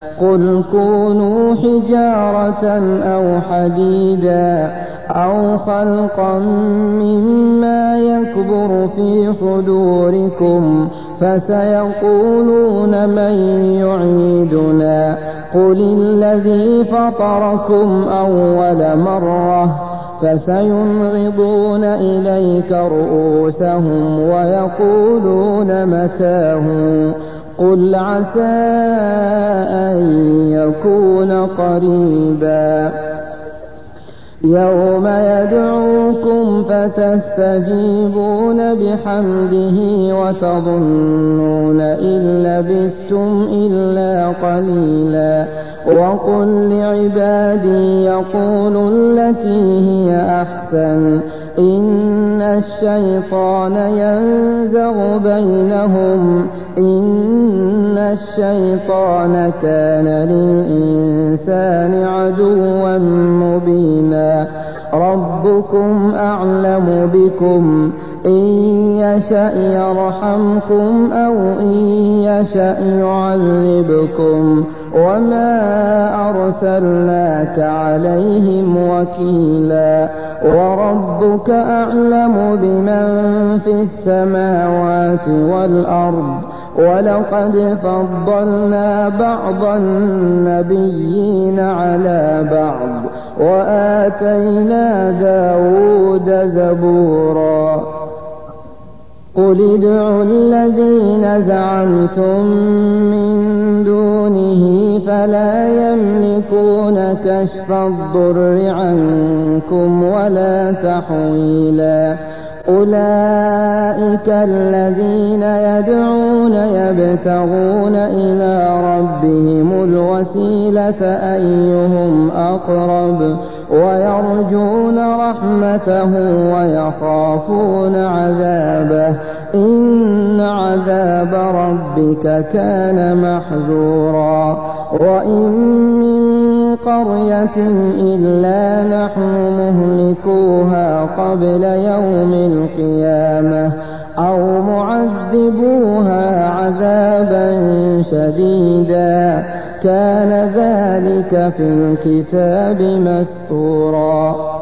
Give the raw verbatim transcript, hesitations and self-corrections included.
قل كونوا حجارة أو حديدا أو خلقا مما يكبر في صدوركم فسيقولون من يعيدنا قل الذي فطركم أول مرة فسينغضون إليك رؤوسهم ويقولون متاه قل عسى أن يكون قريبا يوم يدعوكم فتستجيبون بحمده وتظنون إن لبثتم إلا قليلا وقل لعبادي يقولوا التي هي أحسن إن الشيطان ينزغ بينهم إن الشيطان كان للإنسان عدوا مبينا ربكم أعلم بكم إن يشأ يرحمكم أو إن يشأ يعذبكم وما أرسلناك عليهم وكيلا وربك أعلم بمن في السماوات والأرض ولقد فضلنا بعض النبيين على بعض وآتينا داود زبورا قل ادعوا الذين زعمتم من دونه فلا يملكون كشف الضر عنكم ولا تحويلا أولئك الذين يدعون يبتغون إلى ربهم الوسيلة أيهم أقرب ويرجون رحمته ويخافون عذابه إن عذاب ربك كان محذورا وإن من قرية إلا نحن مهلكوها قبل يوم القيامة أو معذبوها عذابا شديدا كان ذلك في الكتاب مسطورا